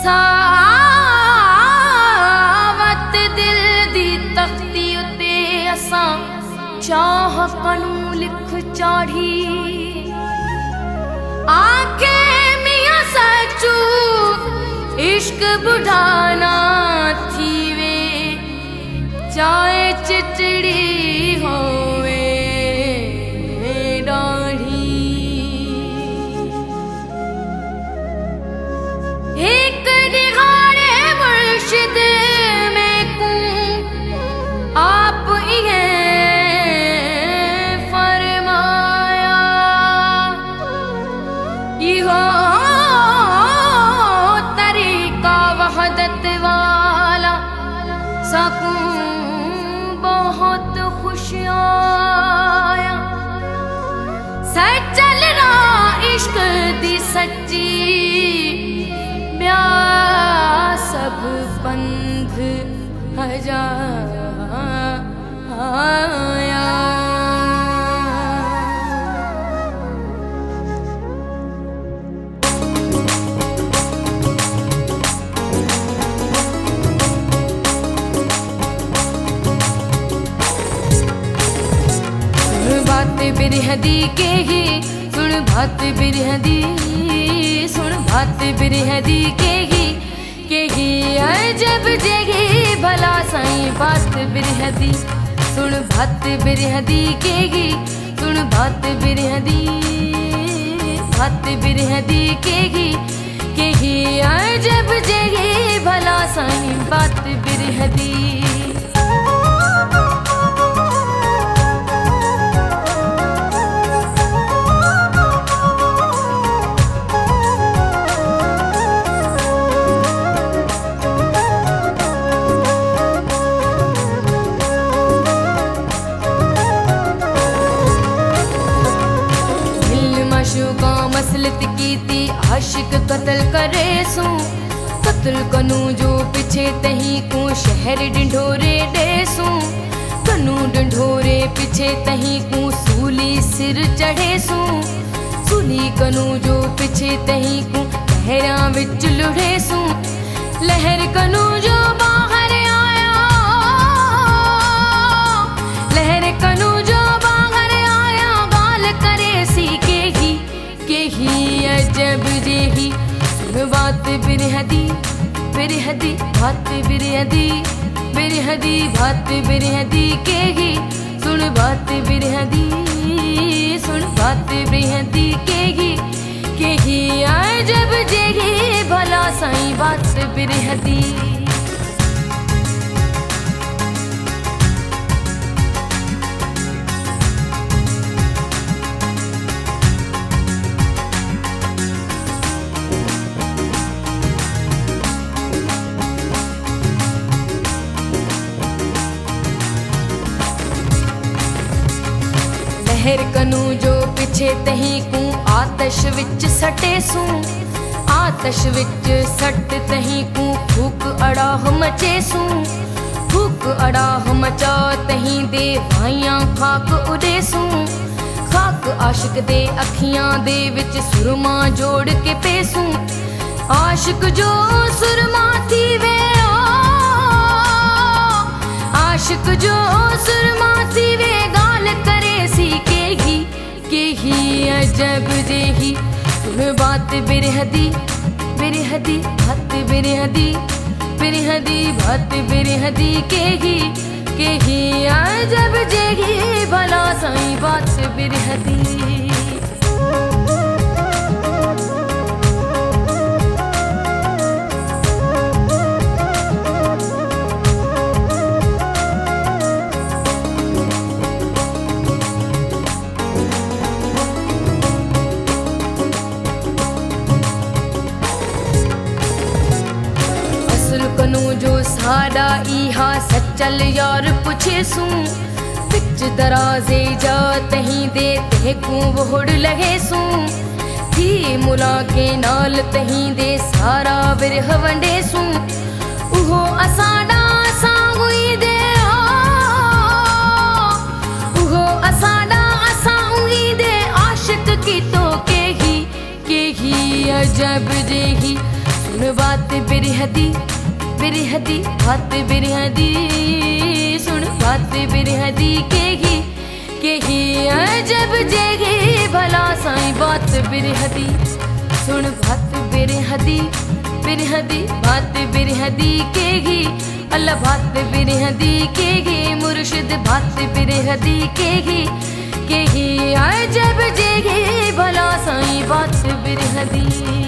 सावत दिल दी तख्ती उते असां चाह कनू लिख चाढ़ी आखे मियां सचू इश्क बुढ़ाना थीवे चाहे चिचड़ी होवे डाढ़ी एक दिहाड़े मुर्शिद में कू आप ये फरमाया इहो तरीका वहदत वाला सकूं बहुत खुश आया सचलना इश्क दी सच्ची ब्या सब पंध हजाया बात बिरहदी के ही सुन बात बिरहदी सुन बात बिरहदी के ही अजब जगी भला साईं बात बिरहदी सुन बात बिरहदी के ही सुन बात बिरहदी के ही अजब जगी भला साईं बात बिरहदी मसलत की थी आशिक कत्ल करे सू कत्ल कनू जो पीछे तही को शहर ढिंढोरे देसू कनू ढिंढोरे पीछे तही को सूली सिर चढ़े सू सूली कनू जो पीछे तही को लहरा विच लुढ़े सू लहर कनू जो बाहर आया लहर कनू जो बाहर आया गाल करे सी के ही अजब जेही सुन बात बिरहदी बिरहदी बात बिरहदी बिरहदी बात बिरहदी के ही सुन बात बिरहदी सुन बात बिरहदी के ही अजब जेही भला साईं बात बिरहदी लहर कनू जो पीछे तही को आतश विच सटे सू आतश विच सट तही को फूक अड़ाह मचे सू फूक अड़ाह मचा तही दे भाइयां खाक उड़े सू खाक आशिक दे अखियां दे विच सुरमा जोड़ के पेसू आशिक जो सुरमा थी वे आशिक जो सुरमा थी वे गाल करे सी के ही अजब जेही सुन बात बिरहदी बिरहदी बात बिरहदी बिरहदी बात बिरहदी के ही अजब जेही भला साईं बात बिरहदी कनू जो साड़ा इहा सचल यार पुछे सू बिच दराजे जा तही दे ते को वोड़ लगे सू थी मुला के नाल तही दे सारा बिरह वंडे सू उहो असाड़ा असां हुई दे उहो असाड़ा असां हुई दे आशिक की तो के ही अजब जेही सुन बात बिरहदी बिरहदी बात बिरहदी सुन बात बिरहदी केही अजब जेगी भला साईं बात बिरहदी सुन बात बिरहदी बिरहदी बात बिरहदी केगी अल्लाह बात बिरहदी केगी मुर्शिद बात बिरहदी केही अजब जेगी भला साईं बात बिरहदी।